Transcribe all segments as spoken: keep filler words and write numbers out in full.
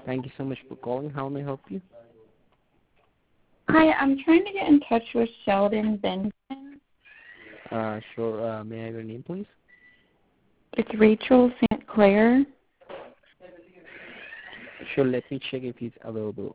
Thank you so much for calling. How may I help you? Hi, I'm trying to get in touch with Sheldon Benson. Uh, sure. Uh, may I have your name, please? It's Rachel Saint Clair. Sure. Let me check if he's available.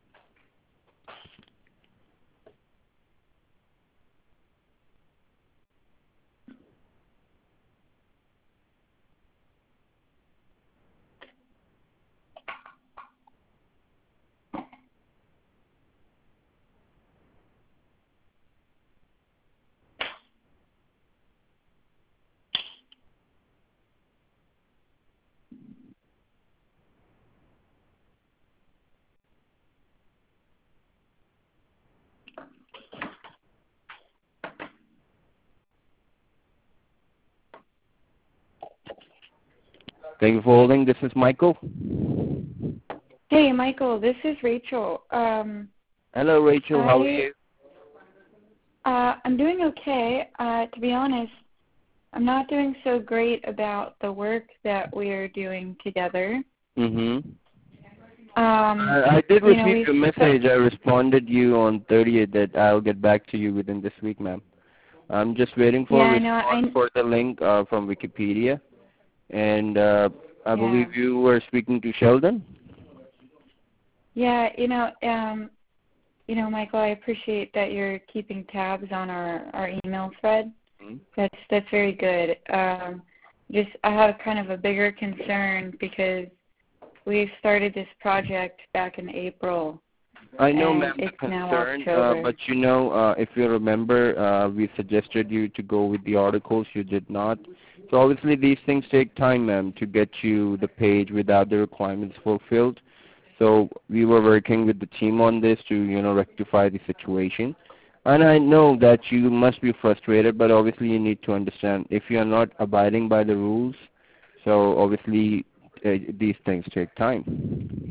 Thank you for holding. This is Michael. Hey, Michael, this is Rachel. Um, Hello, Rachel. I, How are you? Uh, I'm doing okay. Uh, to be honest, I'm not doing so great about the work that we are doing together. Mm-hmm. Um, I, I did you know, receive your message. I responded you on thirtieth that I'll get back to you within this week, ma'am. I'm just waiting for Yeah, a I know. response I, for the link uh, from Wikipedia. And uh, I yeah. believe you were speaking to Sheldon? Yeah, you know, um, you know, Michael, I appreciate that you're keeping tabs on our, our email thread. Mm-hmm. That's that's very good. Um, just I have kind of a bigger concern because we started this project back in April. I know, and ma'am, the it's now concern, uh, October. but you know, uh, if you remember, uh, we suggested you to go with the articles. You did not. So obviously these things take time, ma'am, to get you the page without the requirements fulfilled. So we were working with the team on this to, you know, rectify the situation. And I know that you must be frustrated, but obviously you need to understand if you are not abiding by the rules, so obviously uh, these things take time.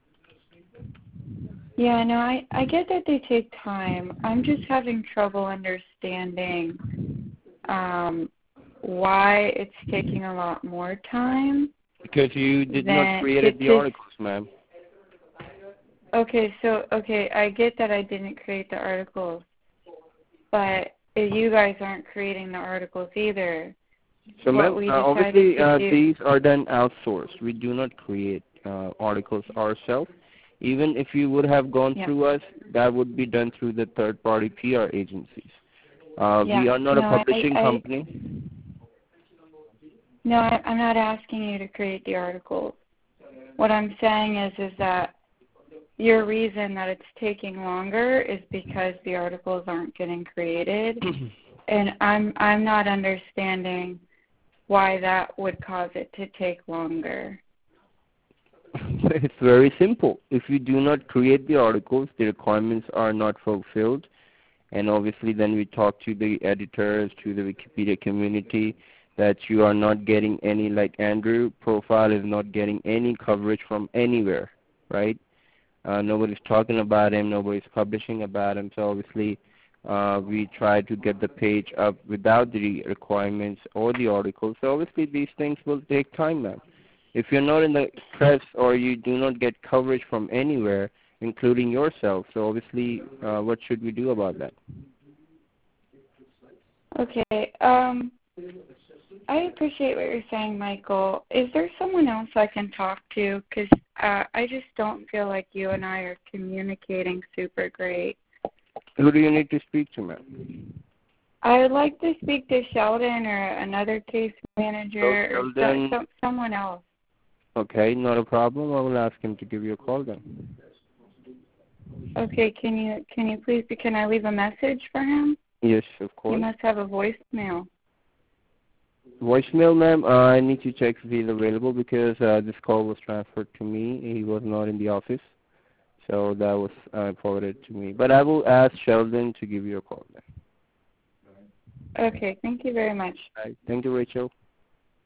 Yeah, no, I, I get that they take time. I'm just having trouble understanding um, why it's taking a lot more time. Because you did not than create to, the to, articles, ma'am. Okay, so, okay, I get that I didn't create the articles, but you guys aren't creating the articles either. So, What ma'am, we uh, decided obviously to uh, do, these are done outsourced. We do not create uh, articles ourselves. Even if you would have gone yeah, through us, that would be done through the third-party P R agencies. Uh, yeah, we are not no, a I, publishing I, company. no, I, I'm not asking you to create the articles. What I'm saying is, is that your reason that it's taking longer is because the articles aren't getting created, and I'm I'm not understanding why that would cause it to take longer. It's very simple. If you do not create the articles, the requirements are not fulfilled, and obviously then we talk to the editors, to the Wikipedia community, that you are not getting any, like Andrew profile is not getting any coverage from anywhere, right? Uh, nobody's talking about him, nobody's publishing about him, so obviously uh, we try to get the page up without the requirements or the articles. So obviously these things will take time, ma'am. If you're not in the press or you do not get coverage from anywhere, including yourself, so obviously uh, what should we do about that? Okay. Um, I appreciate what you're saying, Michael. Is there someone else I can talk to? Because uh, I just don't feel like you and I are communicating super great. Who do you need to speak to, ma'am? I would like to speak to Sheldon or another case manager So or Sheldon, so, so, someone else. okay, not a problem. I will ask him to give you a call then. Okay, can you can you please can I leave a message for him? Yes, of He course. must have a voicemail. Voicemail, ma'am, uh, I need to check if he's available because uh, this call was transferred to me. He was not in the office, so that was uh, forwarded to me. But I will ask Sheldon to give you a call then. Okay, thank you very much. All right. Thank you, Rachel.